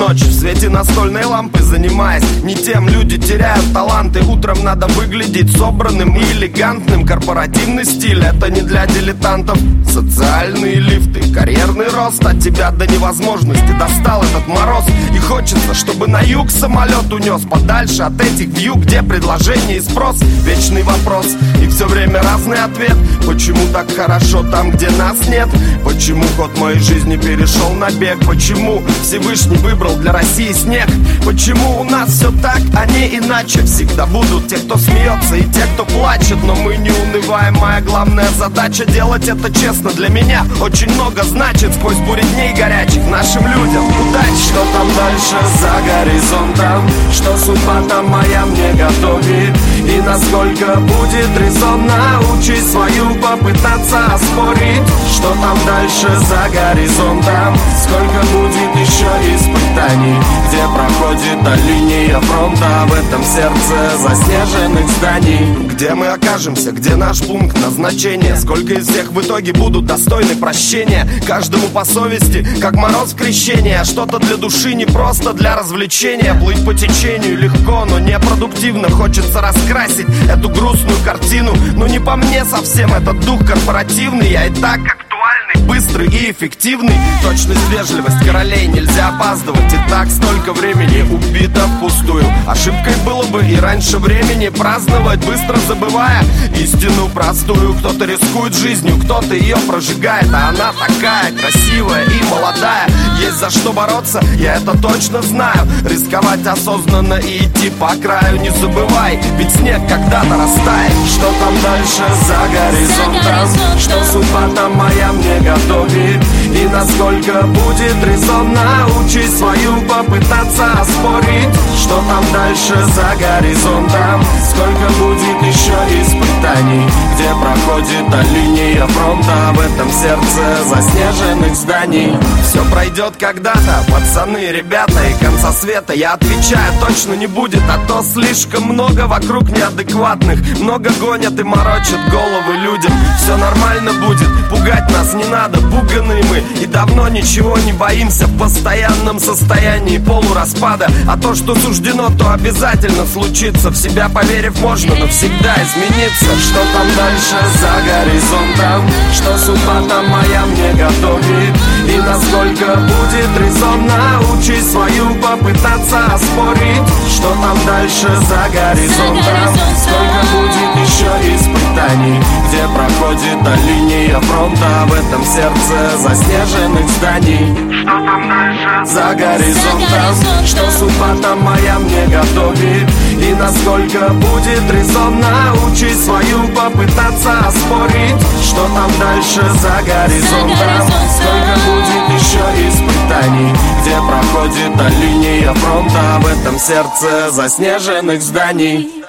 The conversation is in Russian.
ночью в свете настольной лампы занимаясь не тем, люди теряют таланты. Утром надо выглядеть собранным и элегантным. Корпоративный стиль — это не для дилетантов. Социальные лифты, карьерный рост. От тебя до невозможности достал этот мороз. И хочется, чтобы на юг самолет унес подальше от этих вьюг, где предложение и спрос. Вечный вопрос и все время разный ответ. Почему так хорошо там, где нас нет? Почему ход моей жизни перешел на бег? Почему Всевышний выбрал для России снег? Почему у нас все так, а не иначе? Всегда будут те, кто смеется, и те, кто плачет. Но мы не унываем, моя главная задача — делать это честно. Для меня очень много значит сквозь бури дней горячих нашим людям удачи. Что там дальше за горизонтом? Что судьба там моя мне готовит? И насколько будет резонно учить свою попытаться оспорить? Что там дальше за горизонтом? Сколько будет еще испытаний? Где проходит та линия фронта? В этом сердце заснеженных зданий. Где мы окажемся? Где наш пункт назначения? Сколько из всех в итоге будут достойны прощения? Каждому по совести, как мороз в крещении. А что-то для души, не просто для развлечения. Плыть по течению легко, но непродуктивно. Хочется раскрасить эту грустную картину. Но не по мне совсем этот дух корпоративный. Я и так актуальный, быстрый и эффективный. Точность, вежливость королей, нельзя опаздывать. И так столько времени убито впустую. Ошибкой было бы и раньше времени праздновать, быстро забывая истину простую. Кто-то рискует жизнью, кто-то ее прожигает. А она такая красивая и молодая. Есть за что бороться, я это точно знаю. Рисковать осознанно и идти по краю. Не забывай, ведь снег когда-то растает. Что там дальше за горизонтом? Что судьба там моя мне готовит? И насколько будет резонно учить свою попытаться оспорить? Что там дальше за горизонтом? Сколько будет еще испытаний? Где проходит та линия фронта? В этом сердце заснеженных зданий. Все пройдет когда-то, пацаны, ребята, и конца света, я отвечаю, точно не будет. А то слишком много вокруг неадекватных. Много гонят и морочат головы людям. Все нормально будет, пугать нас не надо. Пуганые мы и давно ничего не боимся. В постоянном состоянии полураспада. А то, что суждено, то обязательно случится. В себя поверив, можно навсегда измениться. Что там дальше за горизонтом? Что судьба там моя мне готовит? И насколько будет резонно учить свою попытаться оспорить? Что там дальше за горизонтом? Сколько будет еще испытаний? Где проходит та линия фронта? В этом сердце заснеженных зданий. Что там дальше за горизонтом? Что судьба там моя мне готовит? И насколько будет резонно учить свою попытаться оспорить? Что там дальше за горизонтом? Сколько будет еще испытаний? Где проходит та линия фронта? В этом сердце заснеженных зданий.